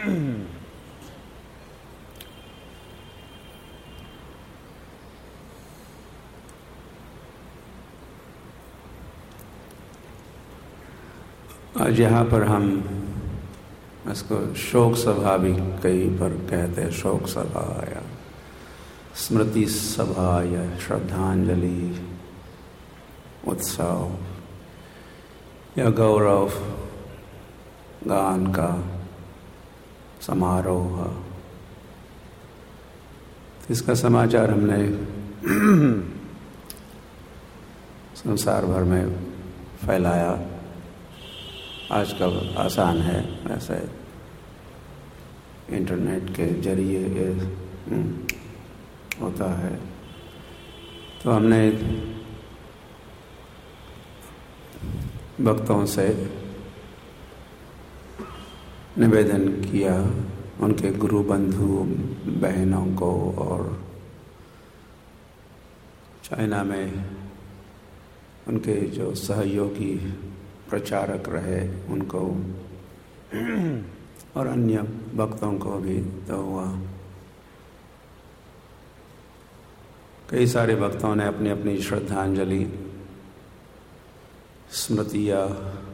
आज यहाँ पर हम इसको शोक सभा भी कई पर कहते हैं, शोक सभा या स्मृति सभा या श्रद्धांजलि उत्सव या गौरव गान का समारोह। इसका समाचार हमने संसार भर में फैलाया। आजकल आसान है, वैसे इंटरनेट के जरिए ये होता है। तो हमने भक्तों से निवेदन किया, उनके गुरु बंधु बहनों को और चाइना में उनके जो सहयोगी प्रचारक रहे उनको और अन्य भक्तों को भी। तो हुआ कई सारे भक्तों ने अपनी अपनी श्रद्धांजलि स्मृति या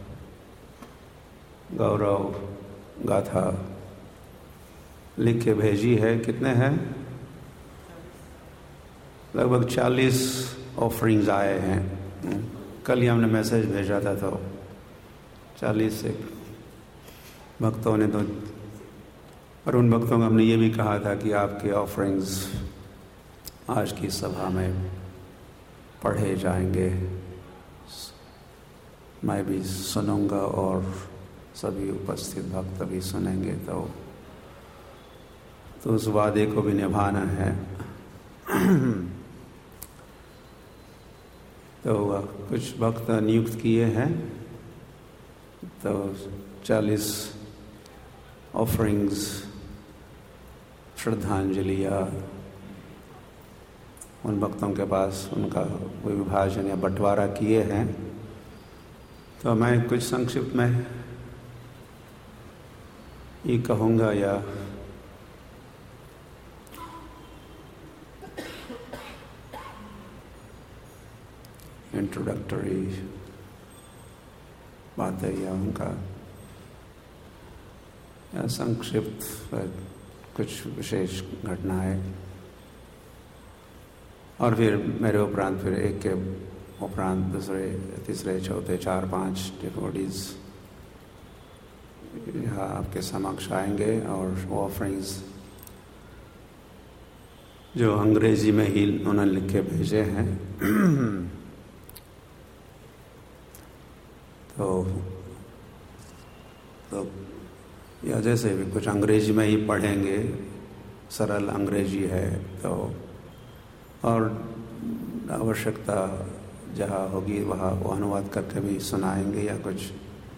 गौरव गाथा लिख के भेजी है। कितने हैं? लगभग 40 ऑफरिंग्स आए हैं। कल ही हमने मैसेज भेजा था तो 40 से भक्तों ने तो, और उन भक्तों को हमने ये भी कहा था कि आपके ऑफरिंग्स आज की सभा में पढ़े जाएंगे, मैं भी सुनूंगा और सभी उपस्थित भक्त भी सुनेंगे। तो उस वादे को भी निभाना है। तो कुछ भक्त नियुक्त किए हैं, तो 40 ऑफरिंग्स श्रद्धांजलि या उन भक्तों के पास उनका कोई विभाजन या बंटवारा किए हैं। तो मैं कुछ संक्षिप्त में ये कहूँगा या इंट्रोडक्टरी बातें या उनका या संक्षिप्त कुछ विशेष घटनाएं, और फिर मेरे उपरांत फिर एक के उपरांत दूसरे तीसरे चौथे 4-5 डिवोटीज यहाँ आपके समक्ष आएंगे और वो ऑफरिंग्स जो अंग्रेजी में ही उन्होंने लिख के भेजे हैं तो या जैसे भी कुछ अंग्रेजी में ही पढ़ेंगे, सरल अंग्रेजी है, तो और आवश्यकता जहाँ होगी वहाँ वो अनुवाद करके भी सुनाएंगे या कुछ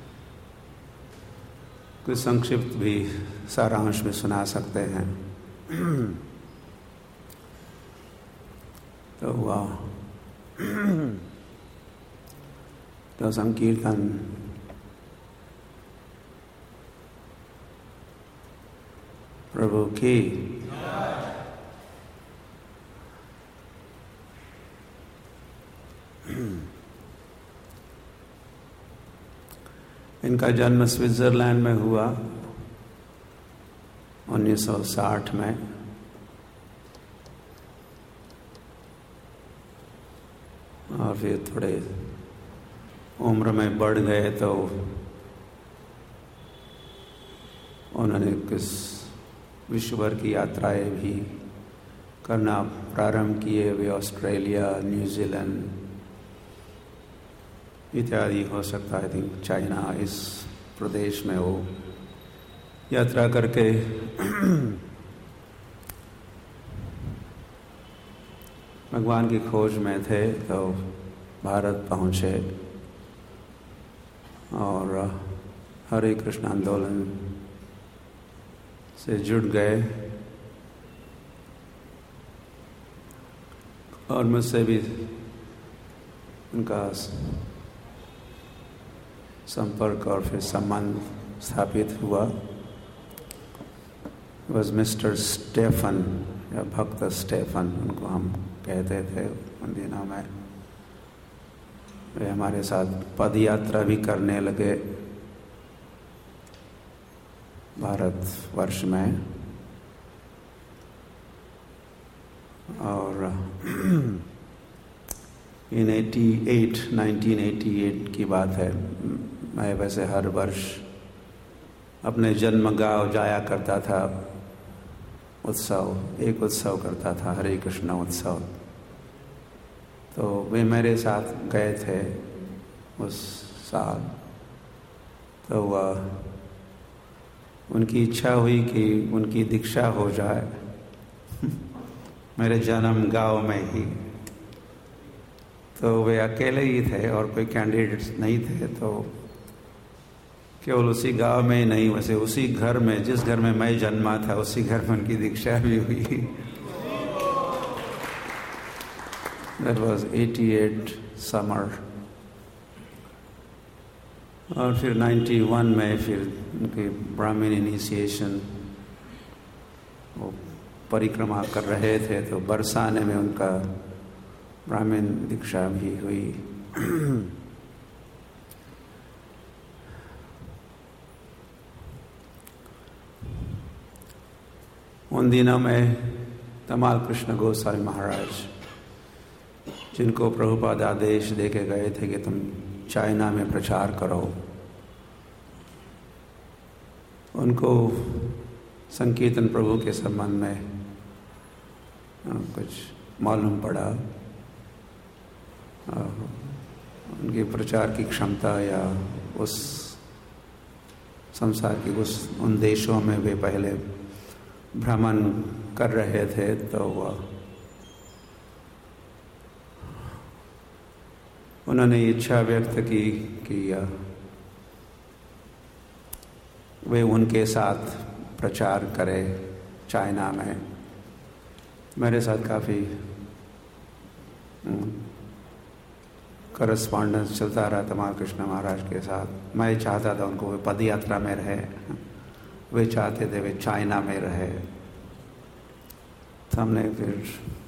संक्षिप्त भी सारांश में सुना सकते हैं। तो हुआ तो संकीर्तन प्रभु की इनका जन्म स्विट्जरलैंड में हुआ 1960 में। और फिर थोड़े उम्र में बढ़ गए तो उन्होंने कुछ विश्व भर की यात्राएं भी करना प्रारंभ किए। वे ऑस्ट्रेलिया, न्यूजीलैंड इत्यादि, हो सकता है थिंक चाइना, इस प्रदेश में वो यात्रा करके भगवान की खोज में थे। तो भारत पहुँचे और हरे कृष्ण आंदोलन से जुड़ गए और मुझसे भी उनका संपर्क और फिर संबंध स्थापित हुआ। वॉज मिस्टर स्टेफन या भक्त स्टेफन उनको हम कहते थे उन दिनों में। वे हमारे साथ पद यात्रा भी करने लगे भारतवर्ष में, और इन 1988 की बात है। मैं वैसे हर वर्ष अपने जन्म गांव जाया करता था, एक उत्सव करता था, हरे कृष्ण उत्सव। तो वे मेरे साथ गए थे उस साल। तो उनकी इच्छा हुई कि उनकी दीक्षा हो जाए मेरे जन्म गांव में ही। तो वे अकेले ही थे और कोई कैंडिडेट्स नहीं थे, तो केवल उसी गांव में ही नहीं, वैसे उसी घर में, जिस घर में मैं जन्मा था उसी घर में उनकी दीक्षा भी हुई। That was 88 summer। और फिर 91 में फिर उनकी ब्राह्मण इनिशिएशन, वो परिक्रमा कर रहे थे, तो बरसाने में उनका ब्राह्मण दीक्षा भी हुई। उन दिनों में तमाल कृष्ण गोस्वामी महाराज, जिनको प्रभुपाद आदेश दे के गए थे कि तुम चाइना में प्रचार करो, उनको संकीर्तन प्रभु के संबंध में कुछ मालूम पड़ा। उनके प्रचार की क्षमता या उस संसार की उन देशों में वे पहले भ्रमण कर रहे थे, तो उन्होंने इच्छा व्यक्त की कि वे उनके साथ प्रचार करें चाइना में। मेरे साथ काफ़ी करस्पॉन्डेंस चलता रहा तमाल कृष्ण महाराज के साथ। मैं चाहता था उनको वे पद यात्रा में रहे, वे चाहते थे वे चाइना में रहे। तो हमने फिर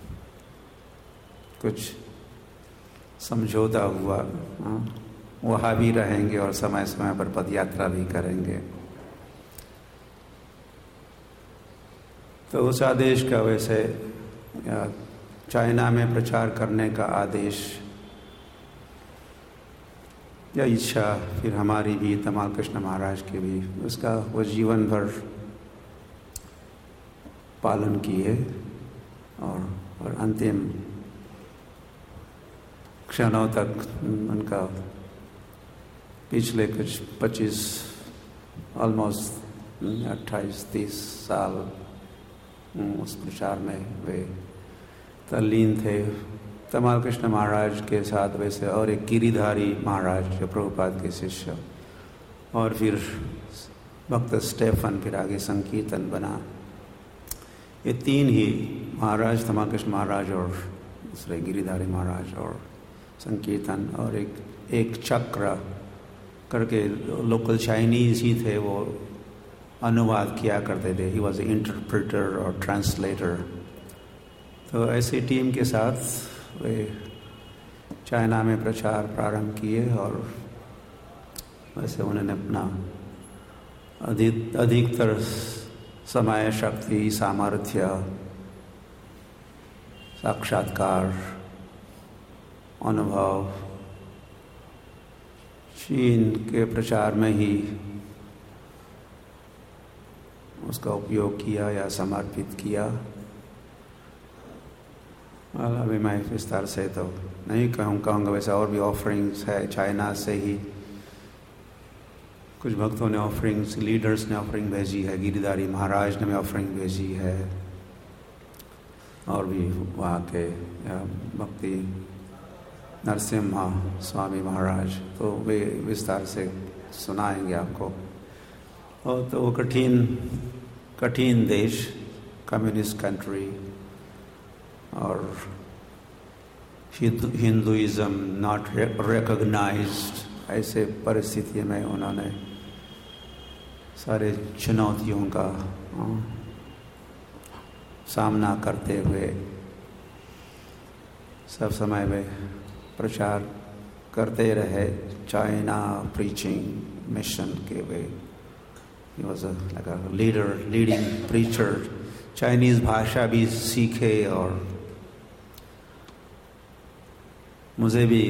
कुछ समझौता हुआ, वहाँ भी रहेंगे और समय समय पर पद यात्रा भी करेंगे। तो उस आदेश का वैसे चाइना में प्रचार करने का आदेश या इच्छा फिर हमारी भी, तमाल कृष्ण महाराज की भी, उसका वो जीवन भर पालन किए और अंतिम क्षणों तक उनका पिछले कुछ 25 ऑलमोस्ट 28-30 साल उस प्रचार में वे तल्लीन थे। तमाल कृष्ण महाराज के साथ वैसे और एक गिरिधारी महाराज जो प्रभुपाद के शिष्य, और फिर भक्त स्टेफन, फिर आगे संकीर्तन बना। ये तीन ही महाराज, तमाल कृष्ण महाराज और दूसरे गिरिधारी महाराज और संकीर्तन, और एक चक्र करके लोकल चाइनीज ही थे, वो अनुवाद किया करते थे। ही वॉज ए इंटरप्रेटर और ट्रांसलेटर। तो ऐसी टीम के साथ वे चाइना में प्रचार प्रारंभ किए, और वैसे उन्होंने अपना अधिकतर समय, शक्ति, सामर्थ्य, साक्षात्कार, अनुभव चीन के प्रचार में ही उसका उपयोग किया या समर्पित किया। अभी मैं विस्तार से तो नहीं कहूँगा, वैसे और भी ऑफरिंग्स है चाइना से ही। कुछ भक्तों ने ऑफरिंग्स, लीडर्स ने ऑफरिंग भेजी है, गिरिधारी महाराज ने भी ऑफरिंग भेजी है, और भी वहाँ के भक्ति नरसिम्हा स्वामी महाराज, तो वे विस्तार से सुनाएंगे आपको। और तो वो कठिन देश, कम्युनिस्ट कंट्री, और हिंदुइज्म नॉट रिकॉग्नाइज्ड, ऐसे परिस्थिति में उन्होंने सारे चुनौतियों का सामना करते हुए सब समय में प्रचार करते रहे। चाइना प्रीचिंग मिशन के वे he was like a leading preacher. Chinese भाषा भी सीखे और मुझे भी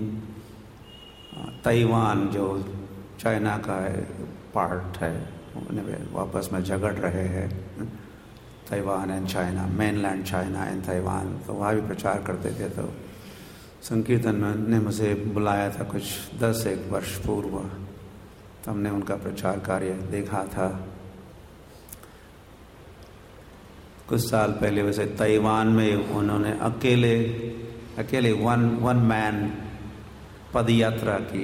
ताइवान जो चाइना का पार्ट है उन्हें वापस में झगड़ रहे हैं, Taiwan and China, mainland China and Taiwan, तो वहाँ भी प्रचार करते थे। तो संकीर्तन ने मुझे बुलाया था कुछ 10-1 वर्ष पूर्व, तो हमने उनका प्रचार कार्य देखा था। कुछ साल पहले वैसे ताइवान में उन्होंने अकेले वन मैन पद यात्रा की।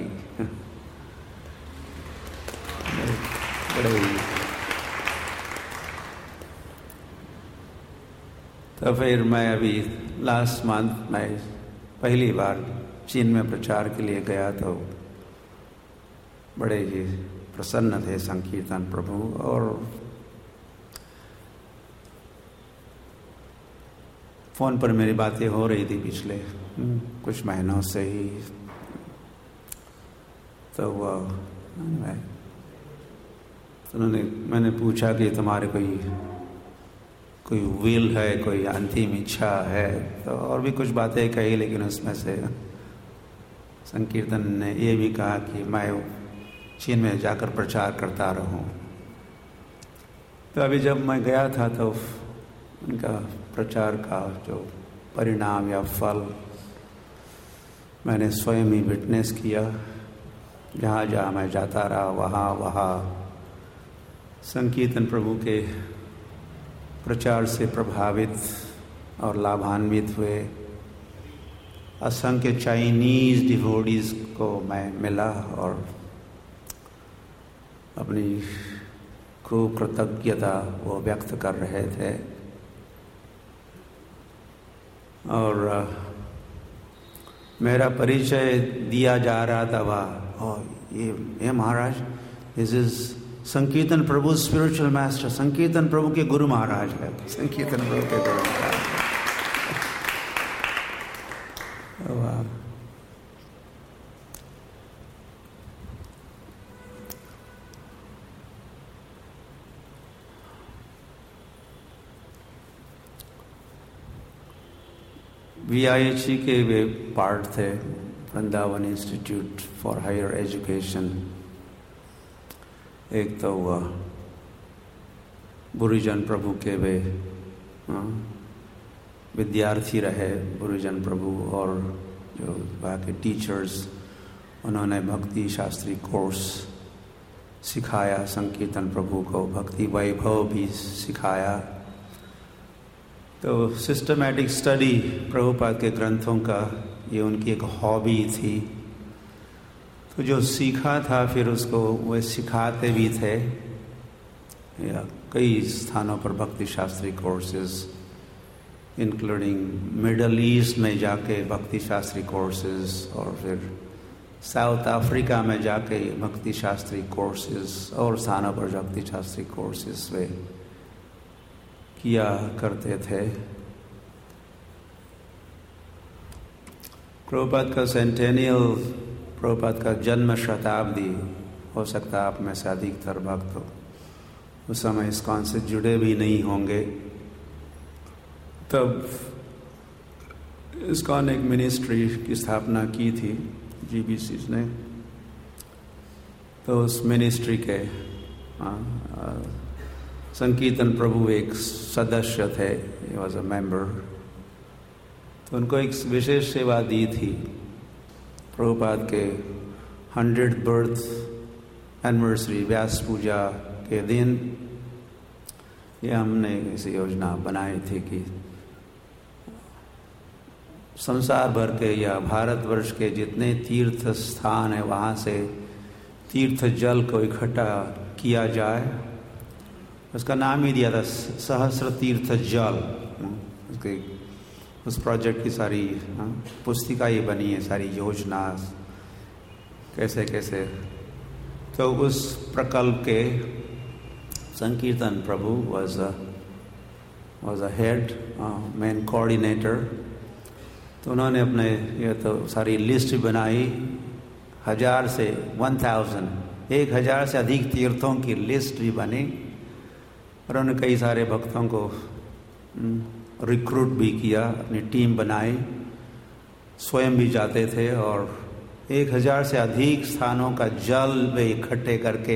तो फिर मैं अभी लास्ट मंथ मैं पहली बार चीन में प्रचार के लिए गया, तो बड़े ही प्रसन्न थे संकीर्तन प्रभु। और फ़ोन पर मेरी बातें हो रही थी पिछले कुछ महीनों से ही। तो मैंने पूछा कि तुम्हारे कोई विल है, कोई अंतिम इच्छा है, तो और भी कुछ बातें कही, लेकिन उसमें से संकीर्तन ने ये भी कहा कि मैं चीन में जाकर प्रचार करता रहूं। तो अभी जब मैं गया था तो उनका प्रचार का जो परिणाम या फल मैंने स्वयं ही विटनेस किया। जहाँ जहाँ मैं जाता रहा वहाँ संकीर्तन प्रभु के प्रचार से प्रभावित और लाभान्वित हुए असंख्य चाइनीज़ डिवोटीज़ को मैं मिला और अपनी खूब कृतज्ञता वो व्यक्त कर रहे थे। और मेरा परिचय दिया जा रहा था वह ये महाराज, दिस इज संकीर्तन प्रभु स्पिरिचुअल मास्टर, संकीर्तन प्रभु के गुरु महाराज है, संकीर्तन प्रभु के गुरु महाराज। VIHE के वे पार्ट थे, Vrindavan institute for higher education. एक तो वह बुरीजन प्रभु के वे विद्यार्थी रहे, बुरीजन प्रभु, और जो वहाँ के टीचर्स, उन्होंने भक्ति शास्त्री कोर्स सिखाया संकीर्तन प्रभु को, भक्ति वैभव भी सिखाया। तो सिस्टमैटिक स्टडी प्रभुपाद के ग्रंथों का ये उनकी एक हॉबी थी। तो जो सीखा था फिर उसको वे सिखाते भी थे। या कई स्थानों पर Bhakti Shastri courses, including Middle East में जाके भक्ति शास्त्री कोर्सेज, और फिर साउथ अफ्रीका में जाके भक्ति शास्त्री कोर्सेज, और स्थानों पर भक्ति शास्त्री कोर्सेज वे किया करते थे। प्रभुपाद का सेंटेनियल, प्रभुपाद का जन्म शताब्दी, हो सकता है आप में से अधिकतर भक्त उस समय इस्कॉन से जुड़े भी नहीं होंगे। तब इस्कॉन एक मिनिस्ट्री की स्थापना की थी GBC ने। तो उस मिनिस्ट्री के संकीर्तन प्रभु एक सदस्य थे, ही वॉज अ मेंबर। तो उनको एक विशेष सेवा दी थी। प्रभुपाद के 100th बर्थ एनिवर्सरी व्यास पूजा के दिन ये हमने ऐसी योजना बनाई थी कि संसार भर के या भारतवर्ष के जितने तीर्थ स्थान है वहाँ से तीर्थ जल को इकट्ठा किया जाए। उसका नाम ही दिया था सहस्र तीर्थ जल। उसके उस प्रोजेक्ट की सारी पुस्तिका ये बनी है, सारी योजना कैसे कैसे। तो उस प्रकल्प के संकीर्तन प्रभु was was a head main coordinator. तो उन्होंने अपने ये तो सारी लिस्ट बनाई, 1000 से 1000 से अधिक तीर्थों की लिस्ट भी बनी, और उन्होंने कई सारे भक्तों को रिक्रूट भी किया, अपनी टीम बनाई, स्वयं भी जाते थे और 1000 से अधिक स्थानों का जल वे इकट्ठे करके,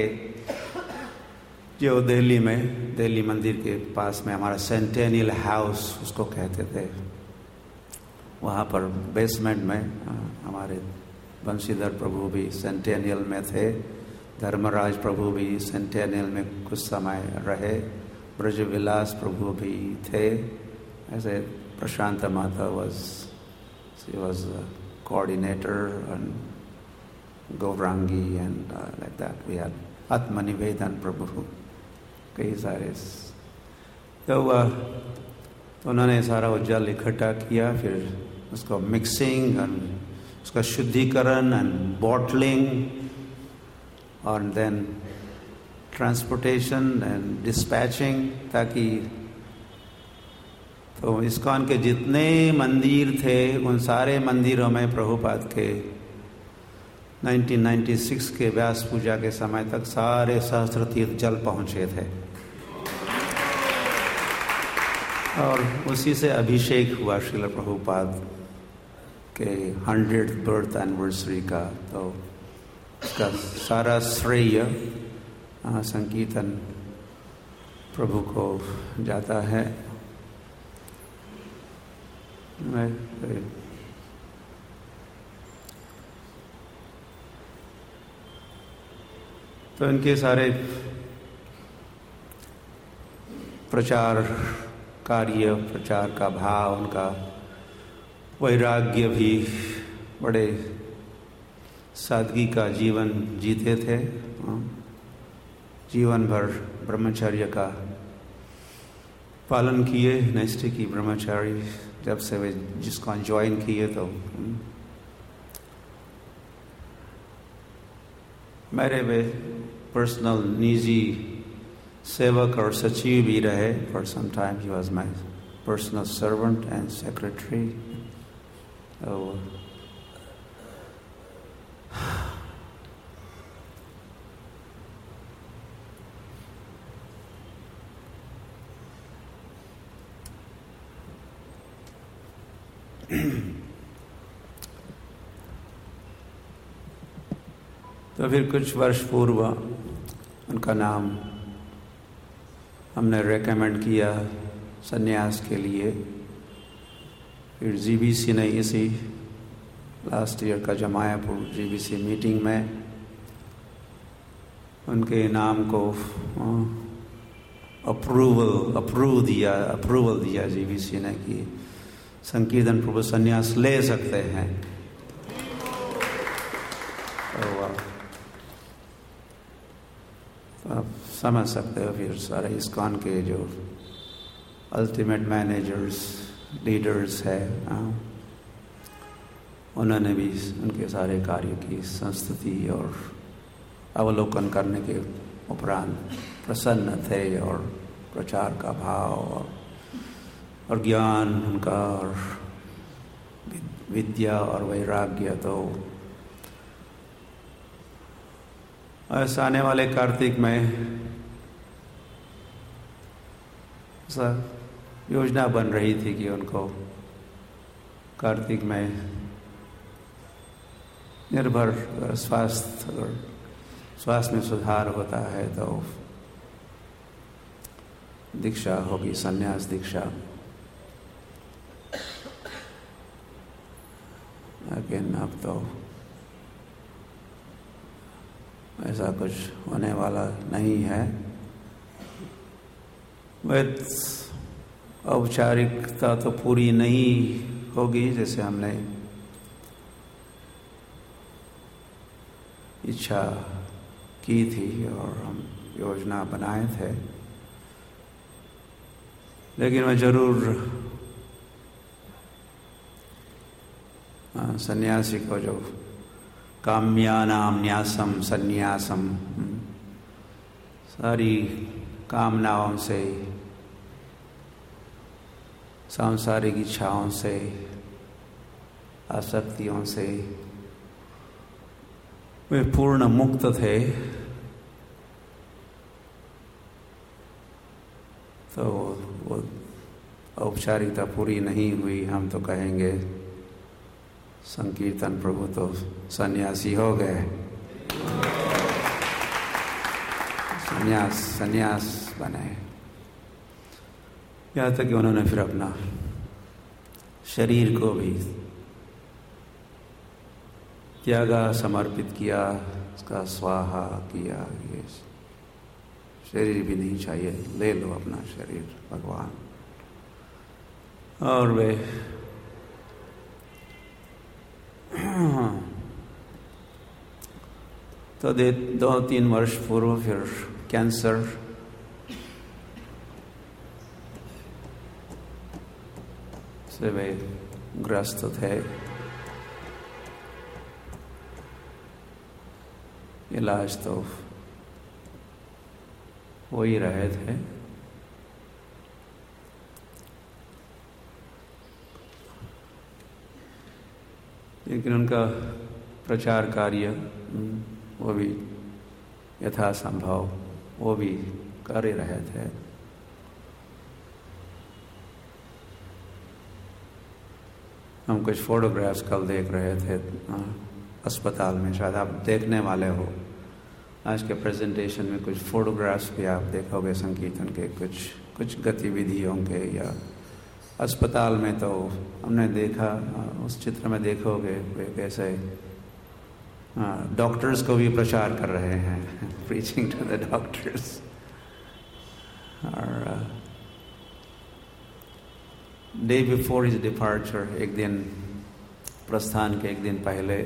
जो दिल्ली मंदिर के पास में हमारा सेंटेनियल हाउस उसको कहते थे, वहाँ पर बेसमेंट में हमारे बंशीधर प्रभु भी सेंटेनियल में थे, धर्मराज प्रभु भी सेंटेनियल में कुछ समय रहे, ब्रजविलास प्रभु भी थे, ऐसे प्रशांत माता she was a coordinator and Gaurangi and like that. We had Atmanivedan Prabhu, कई सारे। तो उन्होंने सारा वो जल इकट्ठा किया, फिर उसको मिक्सिंग और उसका शुद्धिकरण एंड बॉटलिंग और देन ट्रांसपोर्टेशन एंड डिस्पैचिंग, ताकि तो इस्कॉन के जितने मंदिर थे उन सारे मंदिरों में प्रभुपाद के 1996 के व्यास पूजा के समय तक सारे सहस्त्र तीर्थ जल पहुँचे थे, और उसी से अभिषेक हुआ श्रील प्रभुपाद के 100th बर्थ एनिवर्सरी का। तो उसका सारा श्रेय संकीर्तन प्रभु को जाता है। तो इनके सारे प्रचार कार्य, प्रचार का भाव, उनका वैराग्य भी, बड़े सादगी का जीवन जीते थे, जीवन भर ब्रह्मचर्य का पालन किए, नैष्ठिकी ब्रह्मचारी जब से वे जिसको ज्वाइन किए। तो मेरे वे पर्सनल निजी सेवक और सचिव भी रहे। For some time he was my personal servant and secretary. तो फिर कुछ वर्ष पूर्व उनका नाम हमने रेकमेंड किया संन्यास के लिए। फिर जीबीसी ने इसी लास्ट ईयर का जो मायापुर जीबीसी मीटिंग में उनके नाम को अप्रूवल दिया जीबीसी ने कि संकीर्तन प्रभु संन्यास ले सकते हैं। तो आप समझ सकते हो फिर सारे इस्कॉन के जो अल्टीमेट मैनेजर्स, लीडर्स है, उन्होंने भी उनके सारे कार्य की संस्तुति और अवलोकन करने के उपरांत प्रसन्न थे, और प्रचार का भाव और ज्ञान उनका और विद्या और वैराग्य। तो ऐसा आने वाले कार्तिक में ऐसा योजना बन रही थी कि उनको कार्तिक में निर्भर स्वास्थ्य में सुधार होता है तो दीक्षा होगी, संन्यास दीक्षा। लेकिन अब तो ऐसा कुछ होने वाला नहीं है। औपचारिकता तो पूरी नहीं होगी जैसे हमने इच्छा की थी और हम योजना बनाए थे, लेकिन मैं जरूर सन्यासी को जो काम्यानाम न्यासम सन्यासम, सारी कामनाओं से सांसारिक इच्छाओं से, आसक्तियों से वे पूर्ण मुक्त थे, तो वो औपचारिकता पूरी नहीं हुई। हम तो कहेंगे संकीर्तन प्रभु तो सन्यासी हो गए, सन्यास बने। यहाँ तक कि उन्होंने फिर अपना शरीर को भी त्यागा, समर्पित किया, उसका स्वाहा किया। ये शरीर भी नहीं चाहिए, ले लो अपना शरीर भगवान। और वे तो 2-3 वर्ष पूर्व फिर कैंसर से वे ग्रस्त थे। इलाज तो हो ही रहे थे, लेकिन उनका प्रचार कार्य वो भी यथासंभव वो भी कर ही रहे थे। हम कुछ फोटोग्राफ्स कल देख रहे थे अस्पताल में, शायद आप देखने वाले हो। आज के प्रेजेंटेशन में कुछ फोटोग्राफ्स भी आप देखोगे संकीर्तन के, कुछ गतिविधियों के या अस्पताल में। तो हमने देखा, उस चित्र में देखोगे वे कैसे डॉक्टर्स को भी प्रचार कर रहे हैं, प्रीचिंग टू द डॉक्टर्स। और डे बिफोर हिज डिपार्चर, एक दिन प्रस्थान के एक दिन पहले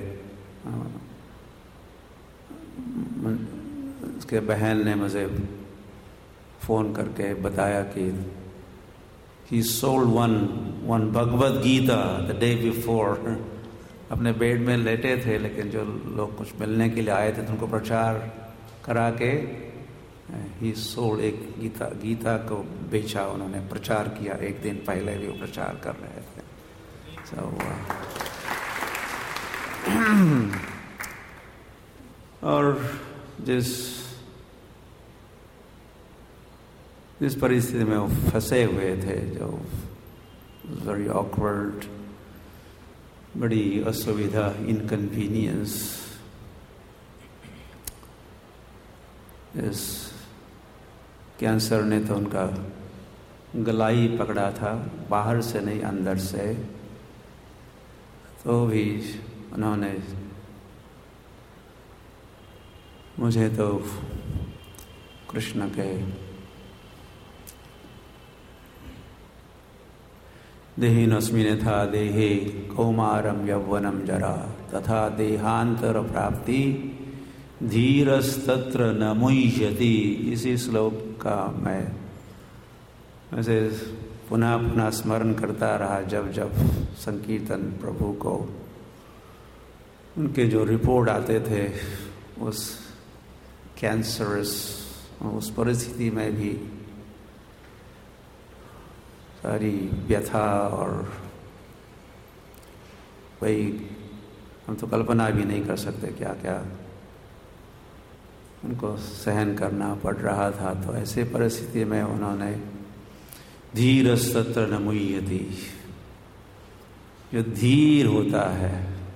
उसके बहन ने मुझे फ़ोन करके बताया कि he sold one Bhagavad Gita the day before। अपने बेड में लेटे थे, लेकिन जो लोग कुछ मिलने के लिए आए थे तो उनको प्रचार करा के he sold एक गीता को बेचा, उन्होंने प्रचार किया। एक दिन पहले भी वो प्रचार कर रहे थे। और जिस परिस्थिति में वो फंसे हुए थे, जो वेरी ऑकवर्ड, बड़ी असुविधा, इनकन्वीनियंस, इस कैंसर ने तो उनका गला ही पकड़ा था, बाहर से नहीं अंदर से। तो भी उन्होंने मुझे तो कृष्ण के देहिनस्मिन् यथा देहे कौमारम यौवनम जरा तथा देहांतर प्राप्ति धीरस्तत्र न मुह्यति। इसी श्लोक का मैं वैसे पुनः पुनः स्मरण करता रहा जब जब संकीर्तन प्रभु को उनके जो रिपोर्ट आते थे उस कैंसरस, उस परिस्थिति में भी सारी व्यथा और वही हम तो कल्पना भी नहीं कर सकते क्या क्या उनको सहन करना पड़ रहा था। तो ऐसे परिस्थिति में उन्होंने धीरस्तत्र न मुह्यति, जो धीर होता है,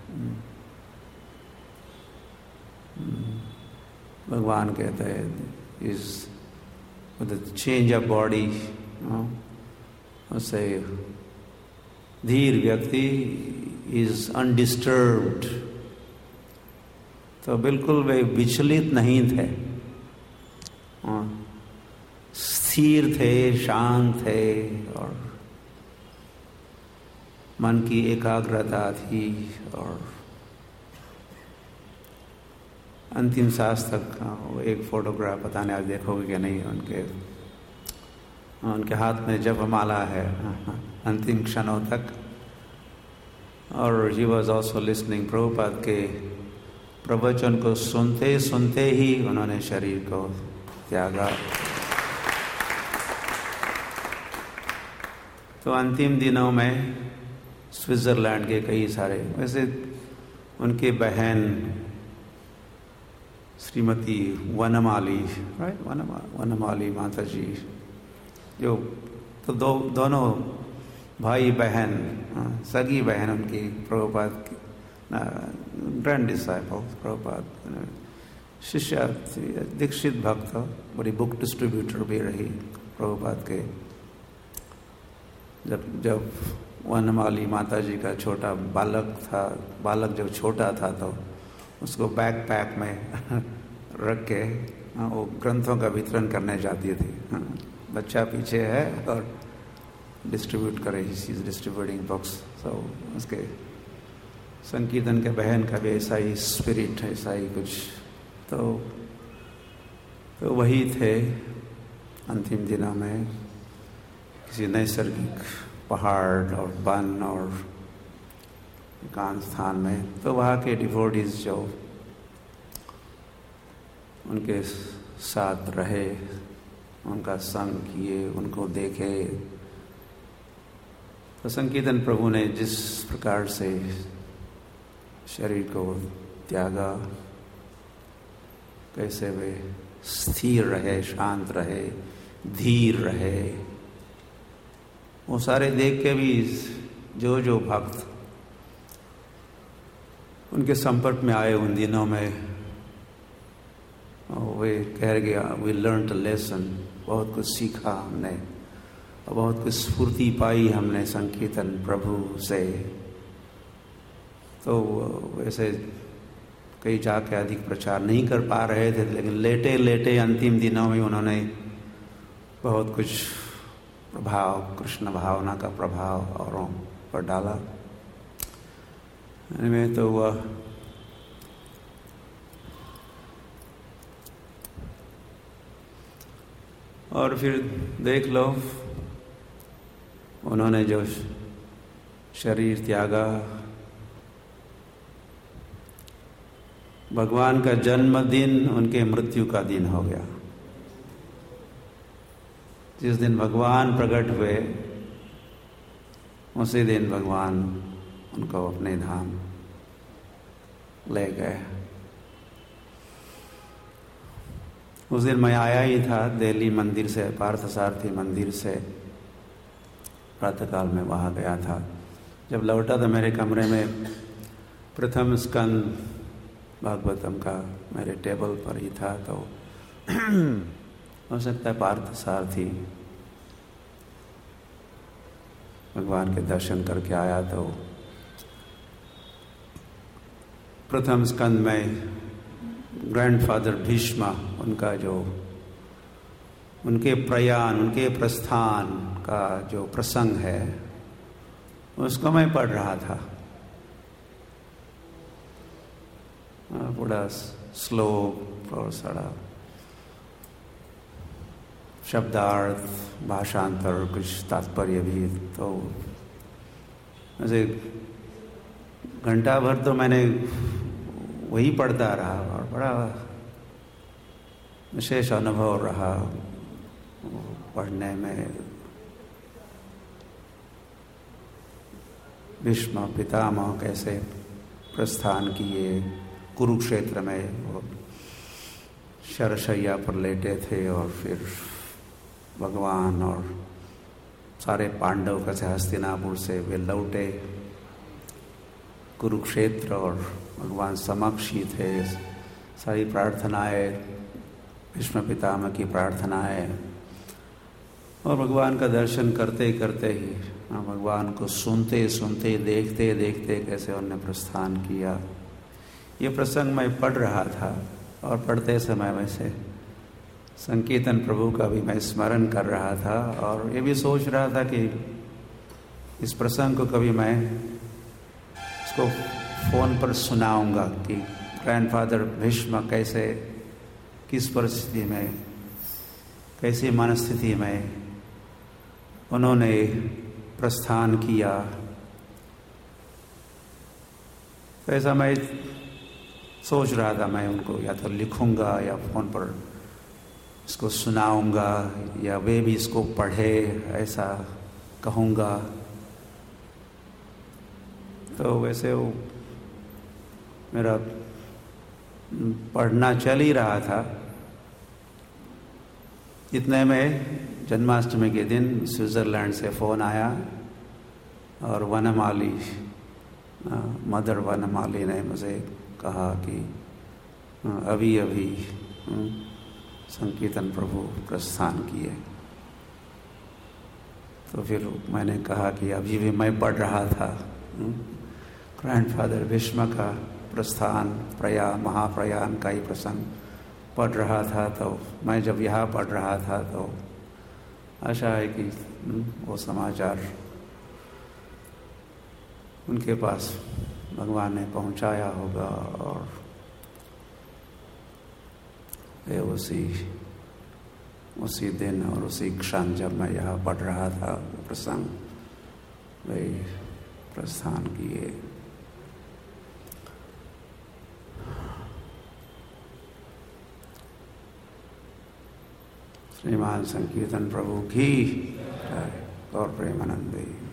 भगवान कहते हैं is with change of body, उससे धीर व्यक्ति इज अनडिस्टर्ब्ड। तो बिल्कुल वे विचलित नहीं थे, स्थिर थे, शांत थे और मन की एकाग्रता थी। और अंतिम सांस तक एक फोटोग्राफ, पता नहीं आज देखोगे कि नहीं, उनके हाथ में जपमाला है अंतिम क्षणों तक। और he was also listening, Prabhupada के प्रवचन को सुनते सुनते ही उन्होंने शरीर को त्यागा। तो अंतिम दिनों में स्विट्ज़रलैंड के कई सारे, वैसे उनके बहन श्रीमती वनमाली, राइट, वनमाली माता जी, जो तो दोनों भाई बहन, सगी बहन उनकी प्रभुपाद की ग्रैंड डिसाइपल, प्रभुपाद शिष्या, दीक्षित भक्त, बड़ी बुक डिस्ट्रीब्यूटर भी रही प्रभुपाद के। जब वनमाली माता जी का छोटा बालक जब छोटा था तो उसको बैकपैक में रख के वो ग्रंथों का वितरण करने जाती थी। बच्चा पीछे है और डिस्ट्रीब्यूट करे, she is distributing books. So उसके संकीर्तन के बहन का भी ऐसा ही स्पिरिट, ऐसा ही कुछ। तो वही थे अंतिम दिनों में किसी नैसर्गिक पहाड़ और वन और एकांत स्थान में। तो वहाँ के डिवोटीज जो उनके साथ रहे, उनका संग किए, उनको देखे, तो संकीर्तन प्रभु ने जिस प्रकार से शरीर को त्यागा, कैसे वे स्थिर रहे, शांत रहे, धीर रहे, वो सारे देख के भी जो भक्त उनके संपर्क में आए उन दिनों में, वे कह गया वी लर्न अ लेसन, बहुत कुछ सीखा हमने और बहुत कुछ स्फूर्ति पाई हमने संकीर्तन प्रभु से। तो वैसे कई जाके अधिक प्रचार नहीं कर पा रहे थे, लेकिन लेटे लेटे अंतिम दिनों में उन्होंने बहुत कुछ प्रभाव, कृष्ण भावना का प्रभाव औरों पर डाला। में तो वह और फिर देख लो, उन्होंने जो शरीर त्यागा, भगवान का जन्मदिन उनके मृत्यु का दिन हो गया। जिस दिन भगवान प्रकट हुए उसी दिन भगवान उनको अपने धाम ले गए। उस दिन मैं आया ही था दिल्ली मंदिर से, पार्थसारथी मंदिर से प्रातःकाल में वहाँ गया था। जब लौटा तो मेरे कमरे में प्रथम स्कंद भागवतम का मेरे टेबल पर ही था। तो हो सकता है पार्थसारथी भगवान के दर्शन करके आया। तो प्रथम स्कंद में ग्रैंडफादर भीष्मा, उनका जो उनके प्रयाण, उनके प्रस्थान का जो प्रसंग है उसको मैं पढ़ रहा था। बड़ा श्लोक और सारा शब्दार्थ, भाषांतर, कुछ तात्पर्य भी। तो ऐसे घंटा भर तो मैंने वही पढ़ता रहा और बड़ा विशेष अनुभव रहा पढ़ने में। भीष्म पितामह कैसे प्रस्थान किए, कुरुक्षेत्र में वो शरशैया पर लेटे थे और फिर भगवान और सारे पांडव कैसे हस्तिनापुर से वे लौटे कुरुक्षेत्र और भगवान समक्ष ही थे। सारी प्रार्थनाएं, भीष्म पितामह की प्रार्थनाएं, और भगवान का दर्शन करते करते ही, भगवान को सुनते सुनते, देखते देखते कैसे उन्होंने प्रस्थान किया। ये प्रसंग मैं पढ़ रहा था और पढ़ते समय वैसे संकीर्तन प्रभु का भी मैं स्मरण कर रहा था और ये भी सोच रहा था कि इस प्रसंग को कभी मैं इसको फ़ोन पर सुनाऊंगा कि ग्रैंडफादर भीष्म कैसे, किस परिस्थिति में, कैसी मनस्थिति में उन्होंने प्रस्थान किया। तो ऐसा मैं सोच रहा था, मैं उनको या तो लिखूंगा या फ़ोन पर इसको सुनाऊंगा या वे भी इसको पढ़े, ऐसा कहूँगा। तो वैसे वो मेरा पढ़ना चल ही रहा था। इतने में जन्माष्टमी के दिन स्विट्ज़रलैंड से फ़ोन आया और वनमाली मदर वनमाली ने मुझे कहा कि अभी अभी संकीर्तन प्रभु प्रस्थान किए। तो फिर मैंने कहा कि अभी भी मैं पढ़ रहा था ग्रैंडफादर भीष्म का प्रस्थान महाप्रयाण का ही प्रसंग पढ़ रहा था। तो मैं जब यहाँ पढ़ रहा था तो आशा है कि वो समाचार उनके पास भगवान ने पहुँचाया होगा और वे उसी दिन और उसी क्षण जब मैं यहाँ पढ़ रहा था प्रसंग वे प्रस्थान किए। श्रीमान संकीर्तन प्रभु की और प्रेमानंदी।